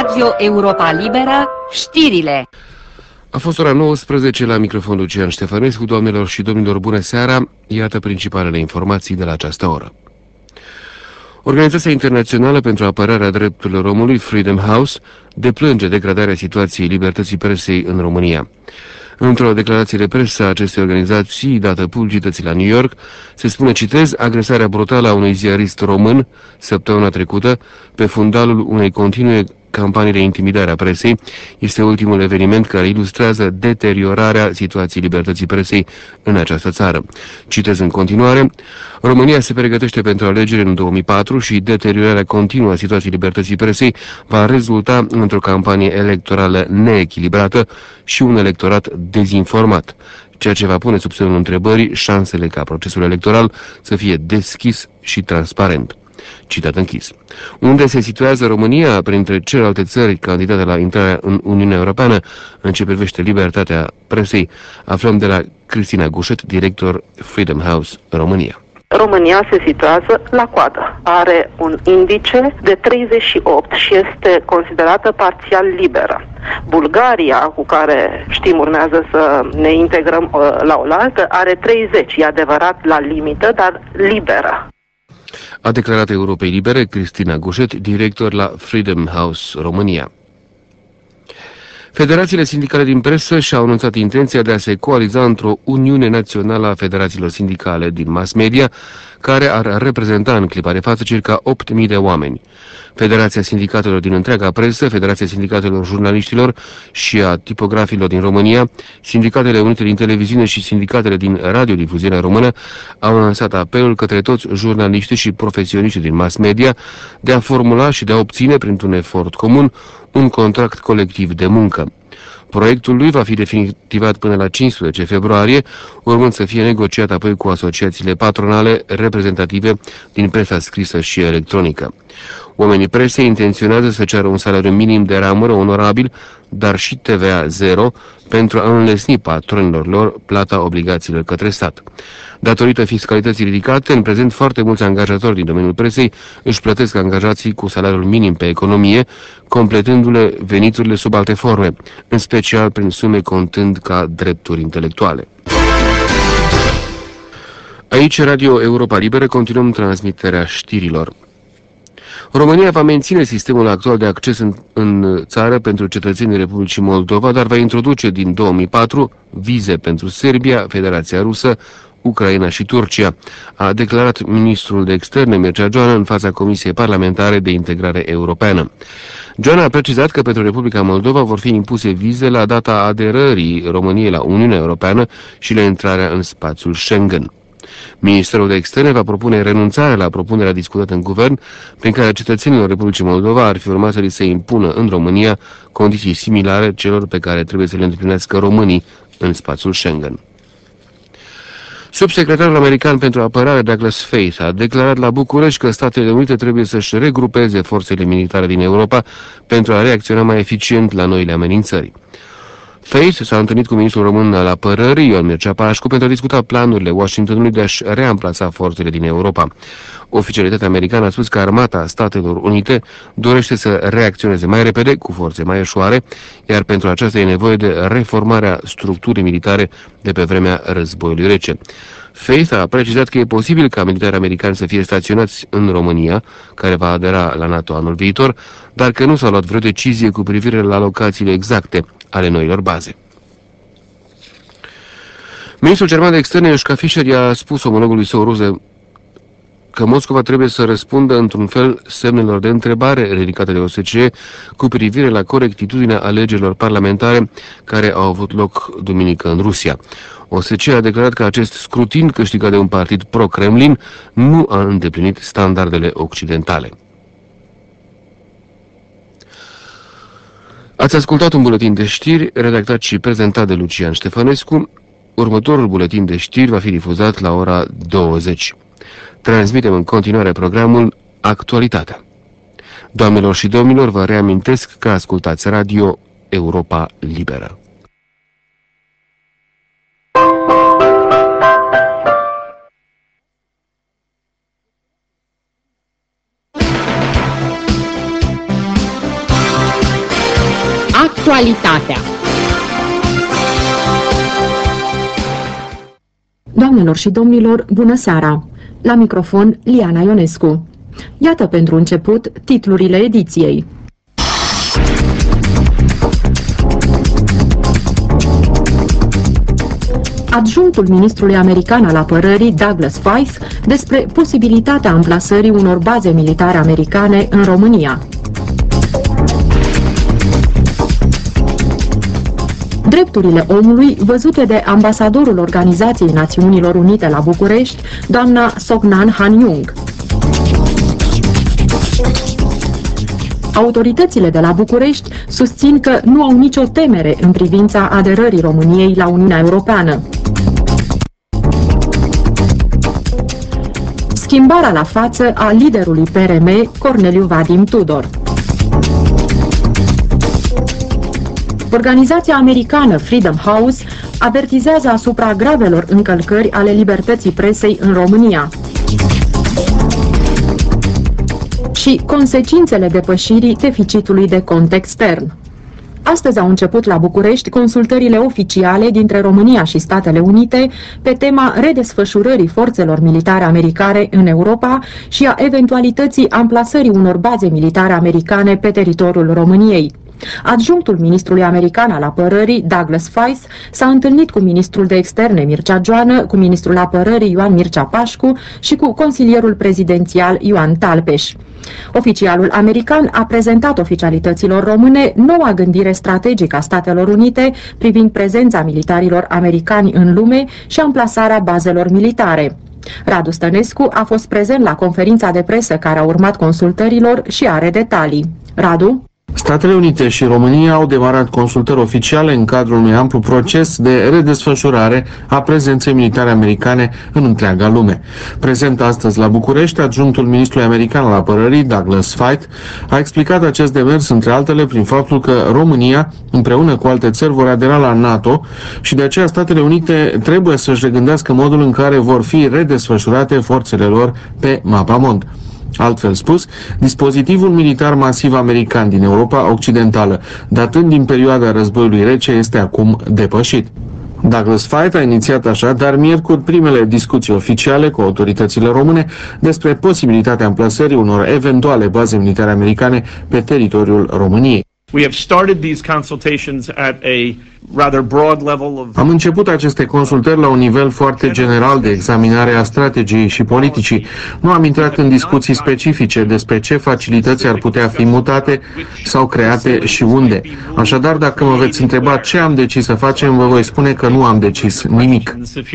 Radio Europa Liberă, știrile. A fost ora 19 la microfon Lucian Ștefănescu. Doamnelor și domnilor, bună seara! Iată principalele informații de la această oră. Organizația Internațională pentru Apărarea Drepturilor Omului, Freedom House, deplânge degradarea situației libertății presei în România. Într-o declarație de presă a acestei organizații dată publicității la New York, se spune, citez, agresarea brutală a unui ziarist român săptămâna trecută pe fundalul unei continue campanii de intimidare a presei este ultimul eveniment care ilustrează deteriorarea situației libertății presei în această țară. Citez în continuare, România se pregătește pentru alegeri în 2004 și deteriorarea continuă a situației libertății presei va rezulta într-o campanie electorală neechilibrată și un electorat dezinformat, ceea ce va pune sub semnul întrebării șansele ca procesul electoral să fie deschis și transparent. Citat închis. Unde se situează România printre celelalte țări candidate la intrarea în Uniunea Europeană în ce privește libertatea presei, aflăm de la Cristina Gușet, director Freedom House România. România se situează la coadă. Are un indice de 38 și este considerată parțial liberă. Bulgaria, cu care știm urmează să ne integrăm la oaltă, are 30, e adevărat la limită, dar liberă. A declarat Europei Libere Cristina Gușet, director la Freedom House România. Federațiile sindicale din presă și-au anunțat intenția de a se coaliza într-o Uniune Națională a Federațiilor Sindicale din mass media, care ar reprezenta în clipa de față circa 8.000 de oameni. Federația Sindicatelor din întreaga presă, Federația Sindicatelor Jurnaliștilor și a Tipografilor din România, Sindicatele Unite din Televiziune și Sindicatele din Radiodifuziunea Română au lansat apelul către toți jurnaliștii și profesioniștii din mass media de a formula și de a obține, printr-un efort comun, un contract colectiv de muncă. Proiectul lui va fi definitivat până la 15 februarie, urmând să fie negociat apoi cu asociațiile patronale reprezentative din presa scrisă și electronică. Oamenii presei intenționează să ceară un salariu minim de ramură onorabil, dar și TVA zero, pentru a înlesni patronilor lor plata obligațiilor către stat. Datorită fiscalității ridicate, în prezent foarte mulți angajatori din domeniul presei își plătesc angajații cu salariul minim pe economie, completându-le veniturile sub alte forme, în special prin sume contând ca drepturi intelectuale. Aici, Radio Europa Liberă, continuăm transmiterea știrilor. România va menține sistemul actual de acces în țară pentru cetățenii Republicii Moldova, dar va introduce din 2004 vize pentru Serbia, Federația Rusă, Ucraina și Turcia, a declarat ministrul de externe Mircea Joana în fața Comisiei Parlamentare de Integrare Europeană. Joana a precizat că pentru Republica Moldova vor fi impuse vize la data aderării României la Uniunea Europeană și la intrarea în spațiul Schengen. Ministerul de Externe va propune renunțarea la propunerea discutată în guvern, prin care cetățenilor Republicii Moldova ar fi urmat să li se impună în România condiții similare celor pe care trebuie să le îndeplinească românii în spațiul Schengen. Subsecretarul american pentru apărare Douglas Feith a declarat la București că Statele Unite trebuie să-și regrupeze forțele militare din Europa pentru a reacționa mai eficient la noile amenințări. Feith s-a întâlnit cu ministrul român al apărării, Ion Mircea Pașcu, pentru a discuta planurile Washingtonului de a-și reamplasa forțele din Europa. Oficialitatea americană a spus că armata Statelor Unite dorește să reacționeze mai repede, cu forțe mai ușoare, iar pentru aceasta e nevoie de reformarea structurii militare de pe vremea războiului rece. Feith a precizat că e posibil ca militarii americani să fie staționați în România, care va adera la NATO anul viitor, dar că nu s-a luat vreo decizie cu privire la locațiile exacte ale noilor baze. Ministrul german de externe, Joschka Fischer, i-a spus omologului său rus că Moscova trebuie să răspundă într-un fel semnelor de întrebare ridicate de OSCE cu privire la corectitudinea alegerilor parlamentare care au avut loc duminică în Rusia. OSCE a declarat că acest scrutin câștigat de un partid pro-Kremlin nu a îndeplinit standardele occidentale. Ați ascultat un buletin de știri redactat și prezentat de Lucian Ștefănescu. Următorul buletin de știri va fi difuzat la ora 20. Transmitem în continuare programul Actualitatea. Doamnelor și domnilor, vă reamintesc că ascultați Radio Europa Liberă. Actualitatea. Doamnelor și domnilor, bună seara! La microfon, Liana Ionescu. Iată pentru început titlurile ediției. Adjunctul ministrului american al apărării, Douglas Feith, despre posibilitatea amplasării unor baze militare americane în România. Drepturile omului văzute de ambasadorul Organizației Națiunilor Unite la București, doamna Sognan Han-Yung. Autoritățile de la București susțin că nu au nicio temere în privința aderării României la Uniunea Europeană. Schimbarea la față a liderului PRM, Corneliu Vadim Tudor. Organizația americană Freedom House avertizează asupra gravelor încălcări ale libertății presei în România și consecințele depășirii deficitului de cont extern. Astăzi au început la București consultările oficiale dintre România și Statele Unite pe tema redesfășurării forțelor militare americane în Europa și a eventualității amplasării unor baze militare americane pe teritoriul României. Adjunctul ministrului american al apărării, Douglas Feith, s-a întâlnit cu ministrul de externe Mircea Joană, cu ministrul apărării Ioan Mircea Pașcu și cu consilierul prezidențial Ioan Talpeș. Oficialul american a prezentat oficialităților române noua gândire strategică a Statelor Unite privind prezența militarilor americani în lume și amplasarea bazelor militare. Radu Stănescu a fost prezent la conferința de presă care a urmat consultărilor și are detalii. Radu? Statele Unite și România au demarat consultări oficiale în cadrul unui amplu proces de redesfășurare a prezenței militare americane în întreaga lume. Prezent astăzi la București, adjunctul ministrului american al apărării, Douglas Feith, a explicat acest demers, între altele, prin faptul că România, împreună cu alte țări, vor adera la NATO și de aceea Statele Unite trebuie să-și regândească modul în care vor fi redesfășurate forțele lor pe mapamond. Altfel spus, dispozitivul militar masiv american din Europa Occidentală, datând din perioada războiului rece, este acum depășit. Douglas Feith a inițiat așadar miercuri primele discuții oficiale cu autoritățile române despre posibilitatea amplasării unor eventuale baze militare americane pe teritoriul României. Am început aceste consultări la un nivel foarte general de examinare a strategiei și politicii. Nu am intrat în discuții specifice despre ce facilități ar putea fi mutate sau create și unde. Așadar, dacă mă veți întreba ce am decis să facem, vă voi spune că nu am decis nimic.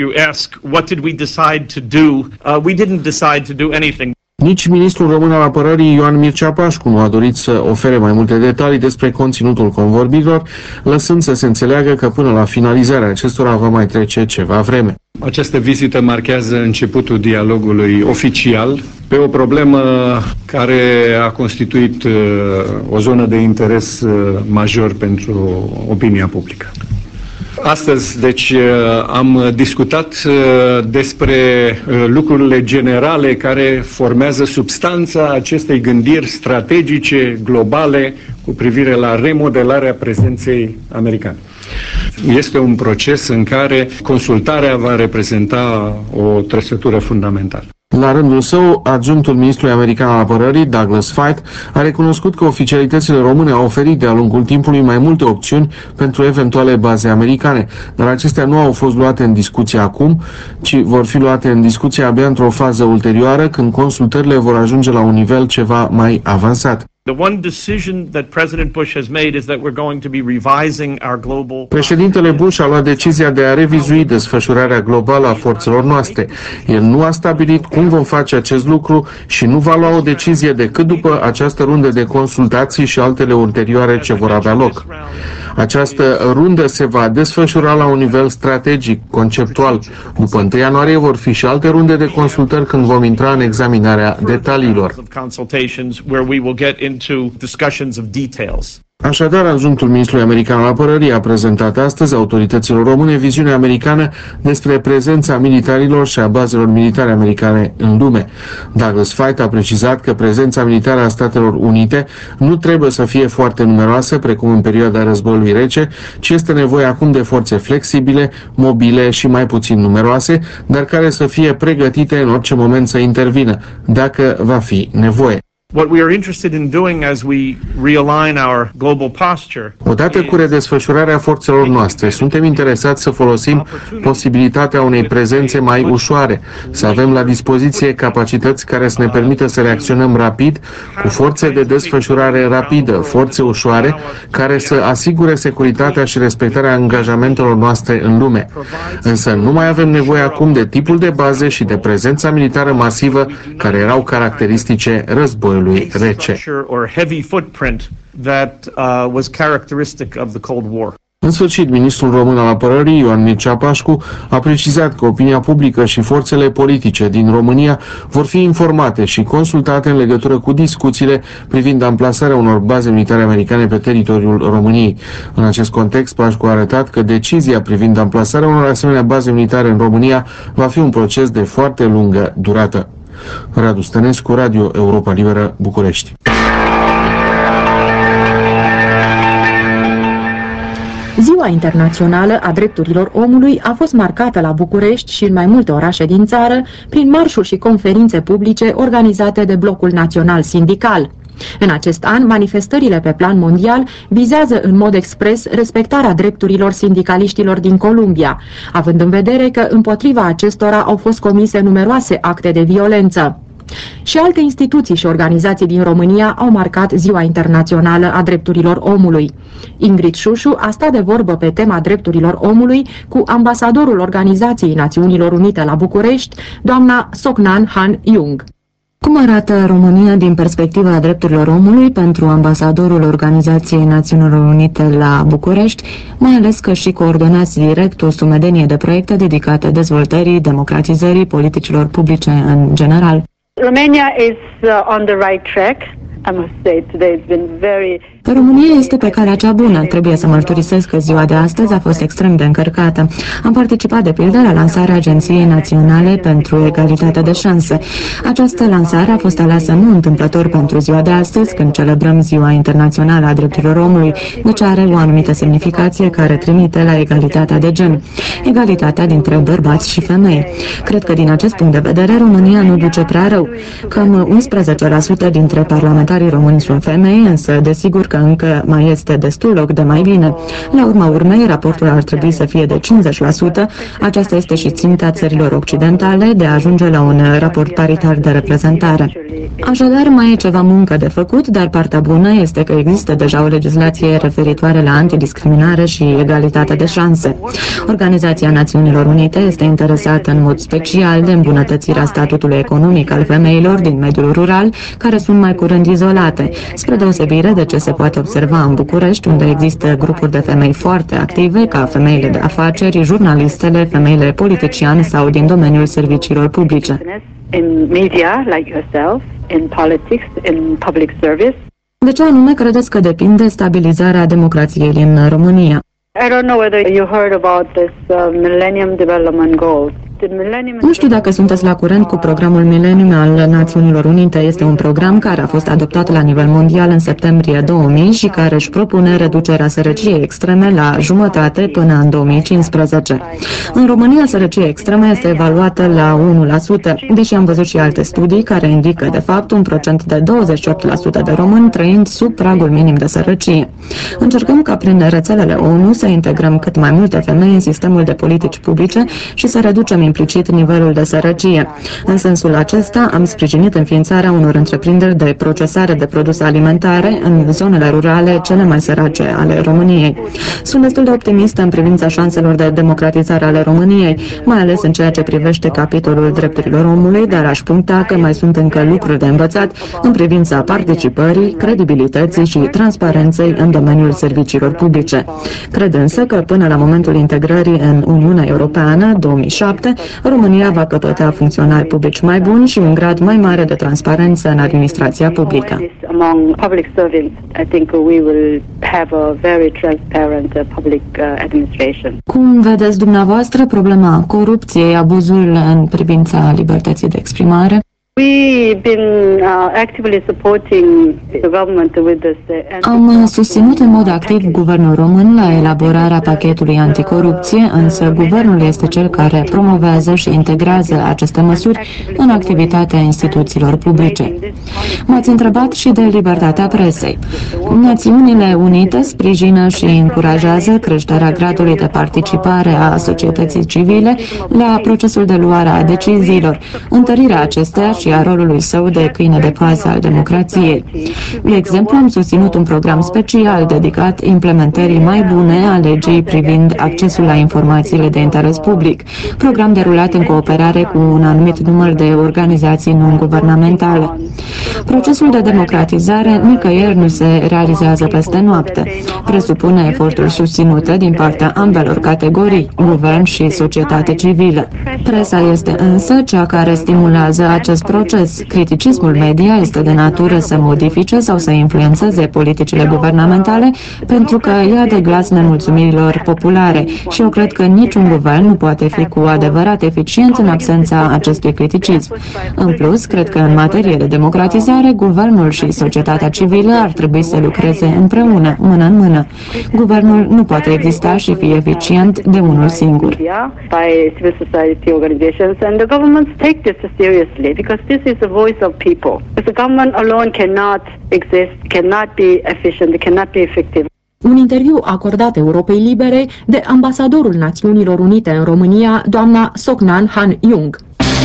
Nici ministrul român al apărării Ioan Mircea Pașcu nu a dorit să ofere mai multe detalii despre conținutul convorbirilor, lăsând să se înțeleagă că până la finalizarea acestora va mai trece ceva vreme. Această vizită marchează începutul dialogului oficial pe o problemă care a constituit o zonă de interes major pentru opinia publică. Astăzi, deci, am discutat despre lucrurile generale care formează substanța acestei gândiri strategice, globale, cu privire la remodelarea prezenței americane. Este un proces în care consultarea va reprezenta o trăsătură fundamentală. La rândul său, adjunctul ministrului american al apărării, Douglas Feith, a recunoscut că oficialitățile române au oferit de-a lungul timpului mai multe opțiuni pentru eventuale baze americane, dar acestea nu au fost luate în discuție acum, ci vor fi luate în discuție abia într-o fază ulterioară, când consultările vor ajunge la un nivel ceva mai avansat. Președintele Bush a luat decizia de a revizui desfășurarea globală a forțelor noastre. El nu a stabilit cum vom face acest lucru și nu va lua o decizie decât după această rundă de consultații și altele ulterioare ce vor avea loc. Această rundă se va desfășura la un nivel strategic, conceptual. După 1 ianuarie vor fi și alte runde de consultări când vom intra în examinarea detaliilor. Așadar, adjunctul ministrului american al apărării a prezentat astăzi autorităților române viziunea americană despre prezența militarilor și a bazelor militare americane în lume. Douglas Feith a precizat că prezența militară a Statelor Unite nu trebuie să fie foarte numeroasă, precum în perioada războiului rece, ci este nevoie acum de forțe flexibile, mobile și mai puțin numeroase, dar care să fie pregătite în orice moment să intervină, dacă va fi nevoie. What we are interested in doing as we realign our global posture. Odată cu redesfășurarea forțelor noastre, suntem interesați să folosim posibilitatea unei prezențe mai ușoare, să avem la dispoziție capacități care să ne permită să reacționăm rapid, cu forțe de desfășurare rapidă, forțe ușoare, care să asigure securitatea și respectarea angajamentelor noastre în lume. Însă nu mai avem nevoie acum de tipul de baze și de prezența militară masivă care erau caracteristice războiului rece. În sfârșit, ministrul român al apărării, Ioan Mircea Pașcu, a precizat că opinia publică și forțele politice din România vor fi informate și consultate în legătură cu discuțiile privind amplasarea unor baze militare americane pe teritoriul României. În acest context, Pașcu a arătat că decizia privind amplasarea unor asemenea baze militare în România va fi un proces de foarte lungă durată. Radu Stănescu, Radio Europa Liberă, București. Ziua Internațională a Drepturilor Omului a fost marcată la București și în mai multe orașe din țară prin marșuri și conferințe publice organizate de Blocul Național Sindical. În acest an, manifestările pe plan mondial vizează în mod expres respectarea drepturilor sindicaliștilor din Columbia, având în vedere că împotriva acestora au fost comise numeroase acte de violență. Și alte instituții și organizații din România au marcat Ziua Internațională a Drepturilor Omului. Ingrid Șușu a stat de vorbă pe tema drepturilor omului cu ambasadorul Organizației Națiunilor Unite la București, doamna Soknan Han Jung. Cum arată România din perspectiva drepturilor omului pentru ambasadorul Organizației Națiunilor Unite la București, mai ales că și coordonați direct o sumedenie de proiecte dedicate dezvoltării, democratizării politicilor publice în general? Romania is on the right track. I must say today it's been very. România este pe calea cea bună. Trebuie să mărturisesc că ziua de astăzi a fost extrem de încărcată. Am participat de pildă la lansarea Agenției Naționale pentru Egalitatea de Șanse. Această lansare a fost aleasă nu întâmplător pentru ziua de astăzi, când celebrăm Ziua Internațională a Drepturilor Omului, deci are o anumită semnificație care trimite la egalitatea de gen. Egalitatea dintre bărbați și femei. Cred că din acest punct de vedere România nu duce prea rău. Cam 11% dintre parlamentarii români sunt femei, însă desigur că încă mai este destul loc de mai bine. La urma urmei, raportul ar trebui să fie de 50%. Aceasta este și ținta țărilor occidentale de a ajunge la un raport paritar de reprezentare. Așadar, mai e ceva muncă de făcut, dar partea bună este că există deja o legislație referitoare la antidiscriminare și egalitate de șanse. Organizația Națiunilor Unite este interesată în mod special de îmbunătățirea statutului economic al femeilor din mediul rural, care sunt mai curând izolate, spre deosebire de ce se poate observa în București, unde există grupuri de femei foarte active, ca femeile de afaceri, jurnalistele, femeile politiciane sau din domeniul serviciilor publice. In media, like yourself, in politics, in public service. De ce anume credeți că depinde stabilizarea democrației din România? I don't know whether you heard about this Millennium Development Goals. Nu știu dacă sunteți la curent cu programul Millennium al Națiunilor Unite. Este un program care a fost adoptat la nivel mondial în septembrie 2000 și care își propune reducerea sărăciei extreme la jumătate până în 2015. În România, sărăcia extremă este evaluată la 1%, deși am văzut și alte studii care indică, de fapt, un procent de 28% de români trăind sub pragul minim de sărăcie. Încercăm ca prin rețelele ONU să integrăm cât mai multe femei în sistemul de politici publice și să reducem implicit nivelul de sărăcie. În sensul acesta, am sprijinit înființarea unor întreprinderi de procesare de produse alimentare în zonele rurale cele mai sărace ale României. Sunt destul de optimistă în privința șanselor de democratizare ale României, mai ales în ceea ce privește capitolul drepturilor omului, dar aș puncta că mai sunt încă lucruri de învățat în privința participării, credibilității și transparenței în domeniul serviciilor publice. Cred însă că până la momentul integrării în Uniunea Europeană, 2007, România va căpăta funcționari publici mai buni și un grad mai mare de transparență în administrația publică. Among public servants, I think we will have a very transparent public administration. Cum vedeți dumneavoastră problema corupției, abuzurile în privința libertății de exprimare? We've been actively supporting the government with this. Am susținut în mod activ guvernul român la elaborarea pachetului anticorupție, însă guvernul este cel care promovează și integrează aceste măsuri în activitatea instituțiilor publice. M-ați întrebat și de libertatea presei. Națiunile Unite sprijină și încurajează creșterea gradului de participare a societății civile la procesul de luare a deciziilor, întărirea acesteia și a rolului său de câine de pază al democrației. De exemplu, am susținut un program special dedicat implementării mai bune a legii privind accesul la informațiile de interes public, program derulat în cooperare cu un anumit număr de organizații non-guvernamentale. Procesul de democratizare nicăieri nu se realizează peste noapte. Presupune eforturi susținute din partea ambelor categorii, guvern și societate civilă. Presa este însă cea care stimulează acest proces. Criticismul media este de natură să modifice sau să influențeze politicile guvernamentale pentru că ia de glas nemulțumirilor populare și eu cred că niciun guvern nu poate fi cu adevărat eficient în absența acestui criticism. În plus, cred că în materie de democratizare, guvernul și societatea civilă ar trebui să lucreze împreună, mână în mână. Guvernul nu poate exista și fi eficient de unul singur. This is the voice of people. The government alone cannot exist, cannot be efficient, cannot be effective. Un interviu acordat Europei Libere de ambasadorul Națiunilor Unite în România, doamna Soknan Han Jung.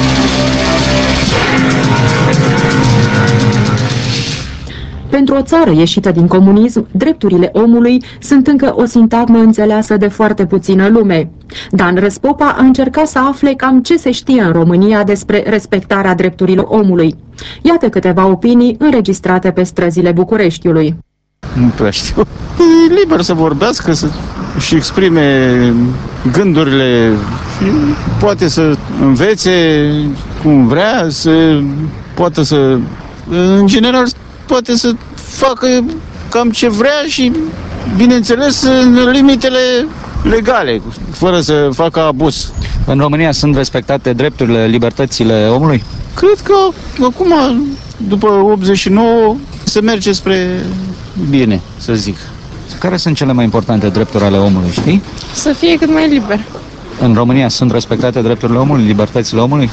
Pentru o țară ieșită din comunism, drepturile omului sunt încă o sintagmă înțeleasă de foarte puțină lume. Dan Răspopa a încercat să afle cam ce se știe în România despre respectarea drepturilor omului. Iată câteva opinii înregistrate pe străzile Bucureștiului. Nu prea știu. E liber să vorbească, și exprime gândurile, și poate să învețe cum vrea, poate să, în general, poate să facă cam ce vrea și, bineînțeles, în limitele legale, fără să facă abuz. În România sunt respectate drepturile, libertățile omului? Cred că acum, după 89, se merge spre bine, să zic. Care sunt cele mai importante drepturi ale omului, știi? Să fie cât mai liber. În România sunt respectate drepturile omului, libertățile omului?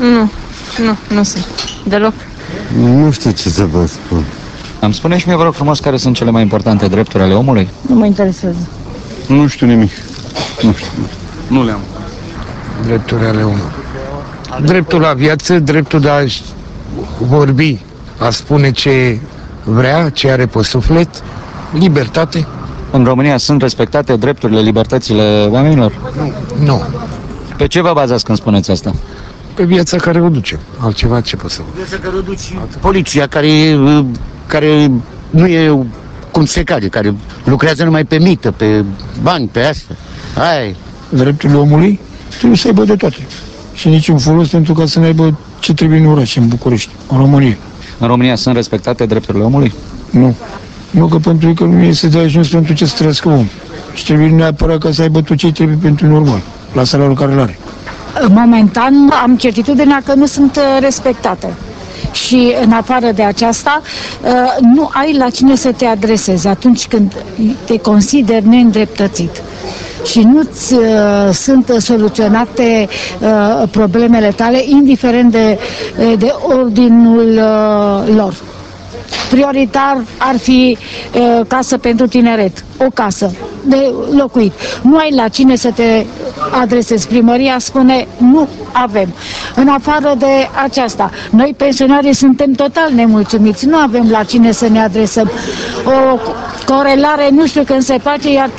Nu sunt. Deloc. Nu știu ce să vă spun. Îmi spune și mie, vă rog frumos, care sunt cele mai importante drepturi ale omului? Nu mă interesează. Nu știu nimic. Nu știu. Nu le-am. Drepturile ale omului. Dreptul la viață, dreptul de a vorbi, a spune ce vrea, ce are pe suflet, libertate. În România sunt respectate drepturile, libertățile oamenilor? Nu. Pe ce vă bazați când spuneți asta? Pe viața care o ducem. Altceva ce pot să vă. Viața care o duci. Poliția care nu e cum se cade, care lucrează numai pe mită, pe bani, pe asta. Aia. Drepturile omului trebuie să aibă de toate. Și niciun folos pentru ca să ne aibă ce trebuie în oraș, în București, în România. În România sunt respectate drepturile omului? Nu. Nu, că pentru că nu este de ajuns pentru ce să trăiască om. Și trebuie neapărat ca să aibă tot ce trebuie pentru normal, la salariul care îl are. Momentan am certitudinea că nu sunt respectate. Și în afară de aceasta, nu ai la cine să te adresezi atunci când te consideri neîndreptățit și nu-ți sunt soluționate problemele tale, indiferent de ordinul lor. Prioritar ar fi casă pentru tineret, o casă de locuit. Nu ai la cine să te adresezi. Primăria spune nu avem. În afară de aceasta, noi pensionarii suntem total nemulțumiți. Nu avem la cine să ne adresăm. O corelare nu știu când se face, iar 3%,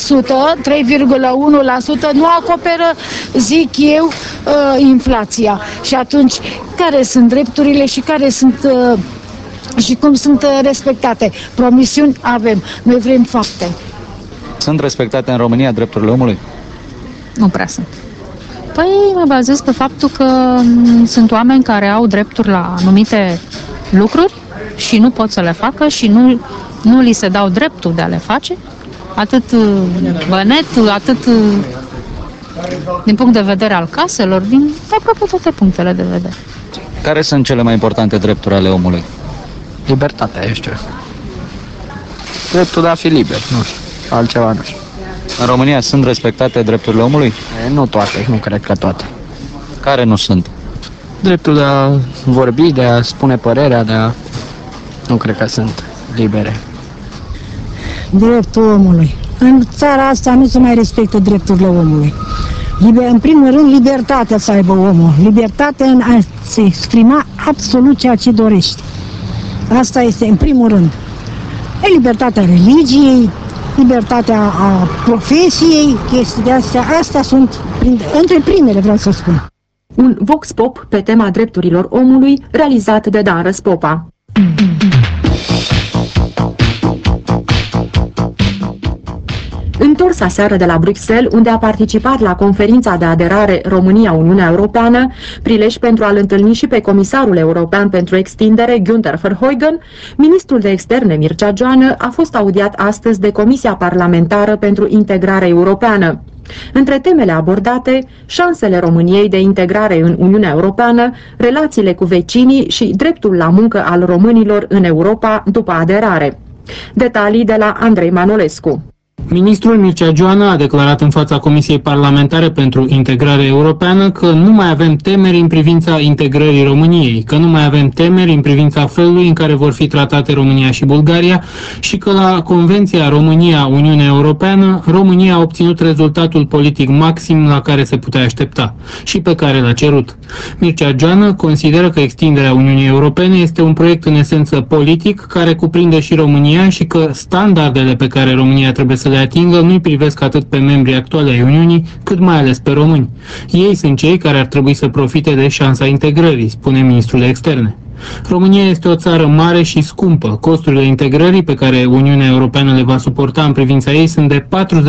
3,1% nu acoperă, zic eu, inflația. Și atunci, care sunt drepturile și care sunt și cum sunt respectate? Promisiuni avem, noi vrem fapte. Sunt respectate în România drepturile omului? Nu prea sunt. Păi mă bazez pe faptul că sunt oameni care au drepturi la anumite lucruri și nu pot să le facă și nu li se dau dreptul de a le face, atât bănet, atât din punct de vedere al caselor, din aproape toate punctele de vedere. Care sunt cele mai importante drepturi ale omului? Libertatea, eu știu. Dreptul de a fi liber, nu știu, altceva nu știu. În România sunt respectate drepturile omului? Nu toate, nu cred că toate. Care nu sunt? Dreptul de a vorbi, de a spune părerea, de a... Nu cred că sunt libere. Dreptul omului. În țara asta nu se mai respectă drepturile omului. În primul rând, libertatea să aibă omul. Libertatea în a se exprima absolut ceea ce dorește. Asta este în primul rând. E libertatea religiei, libertatea a profesiei, chestii de astea sunt între primele, vreau să spun. Un vox pop pe tema drepturilor omului realizat de Dan Răspopa. Întors aseară de la Bruxelles, unde a participat la conferința de aderare România-Uniunea Europeană, prilej pentru a-l întâlni și pe comisarul european pentru extindere, Günther Verheugen, ministrul de externe Mircea Joană a fost audiat astăzi de Comisia Parlamentară pentru Integrare Europeană. Între temele abordate, șansele României de integrare în Uniunea Europeană, relațiile cu vecinii și dreptul la muncă al românilor în Europa după aderare. Detalii de la Andrei Manolescu. Ministrul Mircea Joană a declarat în fața Comisiei Parlamentare pentru Integrare Europeană că nu mai avem temeri în privința integrării României, că nu mai avem temeri în privința felului în care vor fi tratate România și Bulgaria și că la Convenția România-Uniunea Europeană, România a obținut rezultatul politic maxim la care se putea aștepta și pe care l-a cerut. Mircea Joană consideră că extinderea Uniunii Europene este un proiect în esență politic care cuprinde și România și că standardele pe care România trebuie să le atingă nu-i privesc atât pe membrii actuali ai Uniunii, cât mai ales pe români. Ei sunt cei care ar trebui să profite de șansa integrării, spune ministrul de externe. România este o țară mare și scumpă. Costurile integrării pe care Uniunea Europeană le va suporta în privința ei sunt de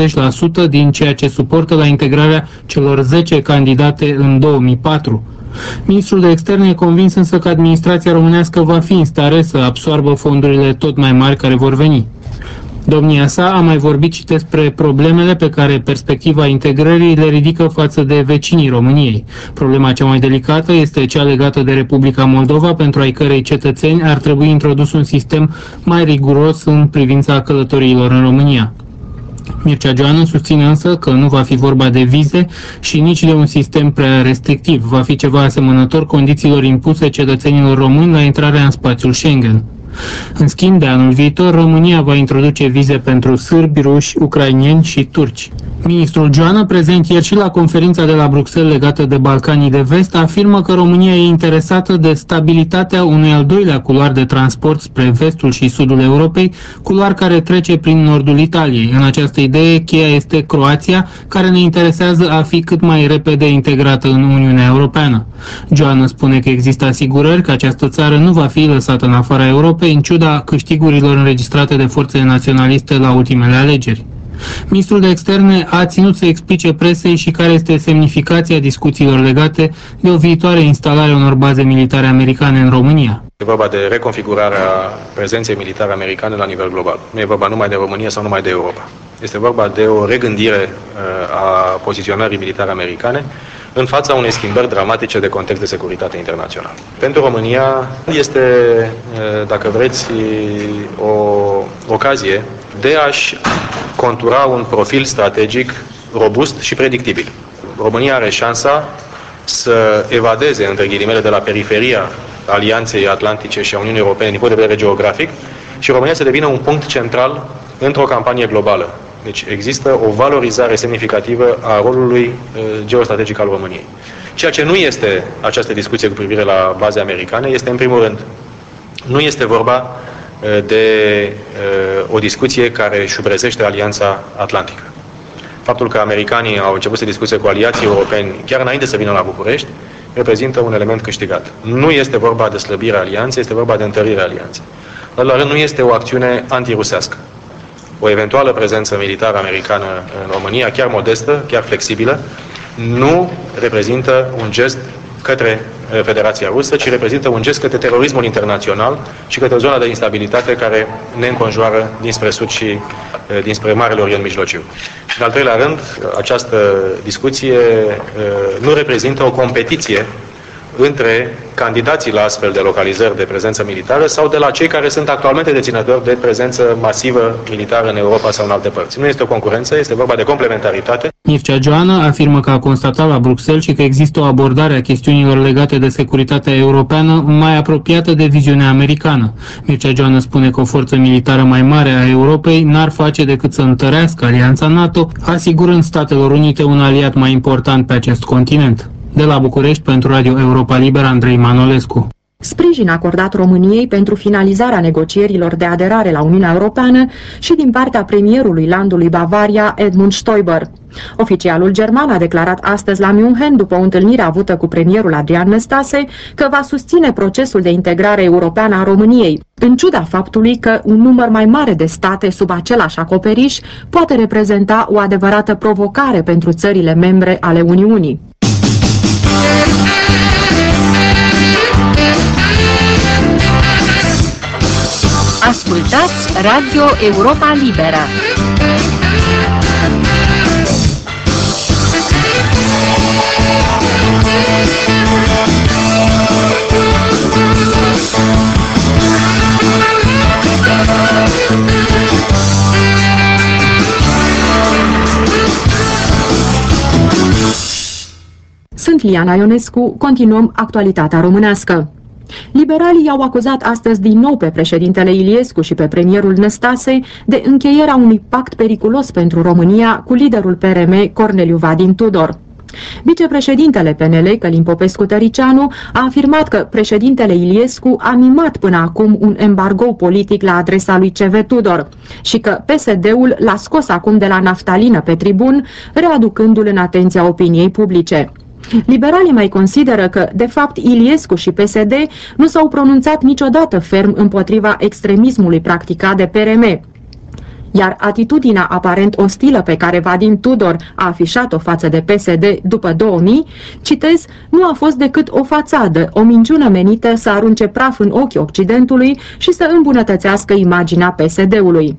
40% din ceea ce suportă la integrarea celor 10 candidate în 2004. Ministrul de externe e convins însă că administrația românească va fi în stare să absoarbă fondurile tot mai mari care vor veni. Domnia sa a mai vorbit și despre problemele pe care perspectiva integrării le ridică față de vecinii României. Problema cea mai delicată este cea legată de Republica Moldova, pentru ai cărei cetățeni ar trebui introdus un sistem mai riguros în privința călătoriilor în România. Mircea Joană susține însă că nu va fi vorba de vize și nici de un sistem prea restrictiv. Va fi ceva asemănător condițiilor impuse cetățenilor români la intrarea în spațiul Schengen. În schimb, de anul viitor, România va introduce vize pentru sârbi, ruși, ucraineni și turci. Ministrul Joană, prezent ieri și la conferința de la Bruxelles legată de Balcanii de Vest, afirmă că România e interesată de stabilitatea unui al doilea culoar de transport spre vestul și sudul Europei, culoar care trece prin nordul Italiei. În această idee, cheia este Croația, care ne interesează a fi cât mai repede integrată în Uniunea Europeană. Joană spune că există asigurări că această țară nu va fi lăsată în afara Europei, în ciuda câștigurilor înregistrate de forțele naționaliste la ultimele alegeri. Ministrul de externe a ținut să explice presei și care este semnificația discuțiilor legate de o viitoare instalare a unor baze militare americane în România. E vorba de reconfigurarea prezenței militare americane la nivel global. Nu e vorba numai de România sau numai de Europa. Este vorba de o regândire a poziționării militare americane în fața unei schimbări dramatice de context de securitate internațional. Pentru România este, dacă vreți, o ocazie de a-și contura un profil strategic robust și predictibil. România are șansa să evadeze, între ghilimele, de la periferia Alianței Atlantice și a Uniunii Europene din punct de vedere geografic și România să devină un punct central într-o campanie globală. Deci există o valorizare semnificativă a rolului geostrategic al României. Ceea ce nu este această discuție cu privire la baze americane este, în primul rând, nu este vorba de o discuție care șubrezește Alianța Atlantică. Faptul că americanii au început să discute cu aliații europeni chiar înainte să vină la București reprezintă un element câștigat. Nu este vorba de slăbirea alianței, este vorba de întărirea alianței. La rând, nu este o acțiune antirusească. O eventuală prezență militară americană în România, chiar modestă, chiar flexibilă, nu reprezintă un gest către Federația Rusă, ci reprezintă un gest către terorismul internațional și către zona de instabilitate care ne înconjoară dinspre sud și dinspre Marele Orient Mijlociu. În al treilea rând, această discuție nu reprezintă o competiție între candidații la astfel de localizări de prezență militară sau de la cei care sunt actualmente deținători de prezență masivă militară în Europa sau în alte părți. Nu este o concurență, este vorba de complementaritate. Mircea Joană afirmă că a constatat la Bruxelles și că există o abordare a chestiunilor legate de securitatea europeană mai apropiată de viziunea americană. Mircea Joană spune că o forță militară mai mare a Europei n-ar face decât să întărească alianța NATO, asigurând Statelor Unite un aliat mai important pe acest continent. De la București, pentru Radio Europa Liberă, Andrei Manolescu. Sprijin acordat României pentru finalizarea negocierilor de aderare la Uniunea Europeană și din partea premierului landului Bavaria, Edmund Stoiber. Oficialul german a declarat astăzi la München, după o întâlnire avută cu premierul Adrian Năstase, că va susține procesul de integrare europeană a României, în ciuda faptului că un număr mai mare de state sub același acoperiș poate reprezenta o adevărată provocare pentru țările membre ale Uniunii. Ascultați Radio Europa Liberă. Sunt Liana Ionescu, continuăm actualitatea românească. Liberalii i-au acuzat astăzi din nou pe președintele Iliescu și pe premierul Năstase de încheierea unui pact periculos pentru România cu liderul PRM, Corneliu Vadim Tudor. Vicepreședintele PNL, Călin Popescu-Tăricianu, a afirmat că președintele Iliescu a mimat până acum un embargo politic la adresa lui C.V. Tudor și că PSD-ul l-a scos acum de la naftalină pe tribun, readucându-l în atenția opiniei publice. Liberalii mai consideră că, de fapt, Iliescu și PSD nu s-au pronunțat niciodată ferm împotriva extremismului practicat de PRM, iar atitudinea aparent ostilă pe care Vadim Tudor a afișat-o față de PSD după 2000, citez, nu a fost decât o fațadă, o minciună menită să arunce praf în ochii Occidentului și să îmbunătățească imaginea PSD-ului.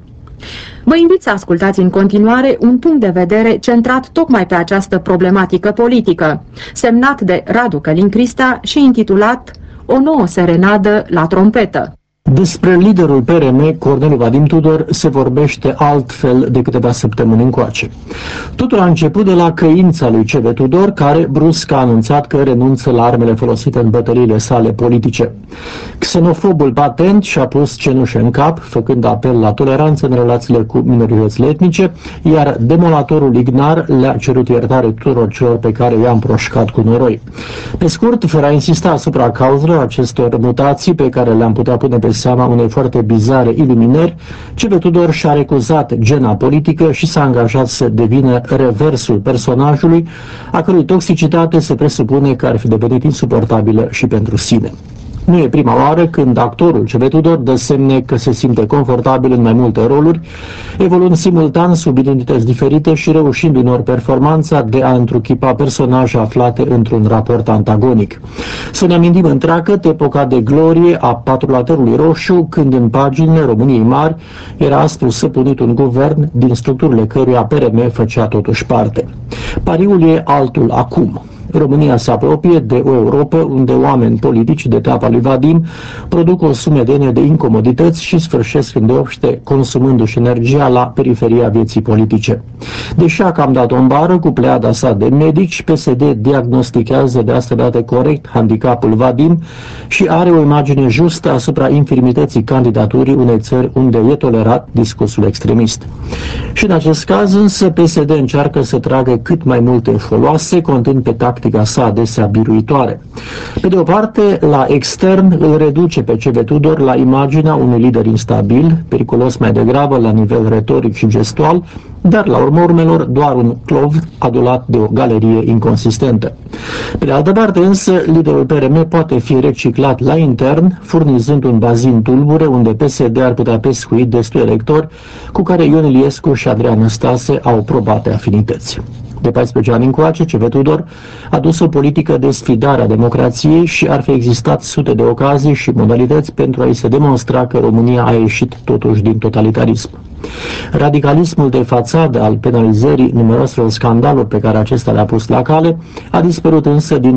Vă invit să ascultați în continuare un punct de vedere centrat tocmai pe această problematică politică, semnat de Radu Călin Crista și intitulat O nouă serenadă la trompetă. Despre liderul PRM, Corneliu Vadim Tudor, se vorbește altfel de câteva săptămâni încoace. Totul a început de la căința lui C.V. Tudor, care brusc a anunțat că renunță la armele folosite în bătăliile sale politice. Xenofobul patent și-a pus cenușă în cap, făcând apel la toleranță în relațiile cu minoritățile etnice, iar demolatorul Ignar le-a cerut iertare tuturor celor pe care i-a împroșcat cu noroi. Pe scurt, fără a insista asupra cauzelor acestor mutații pe care le-am putea pune pe seama unei foarte bizare iluminări, C.V. Tudor și-a recuzat gena politică și s-a angajat să devină reversul personajului, a cărui toxicitate se presupune că ar fi devenit insuportabilă și pentru sine. Nu e prima oară când actorul C.V. Tudor dă semne că se simte confortabil în mai multe roluri, evoluând simultan sub identități diferite și reușind unor performanța de a întruchipa personaje aflate într-un raport antagonic. Să ne amintim întreagăt epoca de glorie a Patrulatorului Roșu, când în paginile României Mari era aspru săpunit un guvern din structurile căruia PRM făcea totuși parte. Pariul e altul acum. România se apropie de o Europă unde oameni politici de teapa lui Vadim produc o sumedenie de incomodități și sfârșesc îndeopște consumându-și energia la periferia vieții politice. Deși a cam dat o bară cu pleiada sa de medici, PSD diagnostichează de asta dată corect handicapul Vadim și are o imagine justă asupra infirmității candidaturii unei țări unde e tolerat discursul extremist. Și în acest caz însă PSD încearcă să tragă cât mai multe foloase, contând pe tactica sa adesea biruitoare. Pe de o parte, la extern îl reduce pe C.V. Tudor la imaginea unui lider instabil, periculos mai degrabă la nivel retoric și gestual, dar la urma urmelor doar un clov adulat de o galerie inconsistentă. Pe de altă parte însă, liderul PRM poate fi reciclat la intern, furnizând un bazin tulbure unde PSD ar putea pescui destui electori cu care Ion Iliescu și Adrian Năstase au probate afinități. De 14 ani încoace, C.V. Tudor a dus o politică de sfidare a democrației și ar fi existat sute de ocazii și modalități pentru a-i se demonstra că România a ieșit totuși din totalitarism. Radicalismul de fațadă al penalizării numeroaselor scandaluri pe care acesta le-a pus la cale a dispărut însă din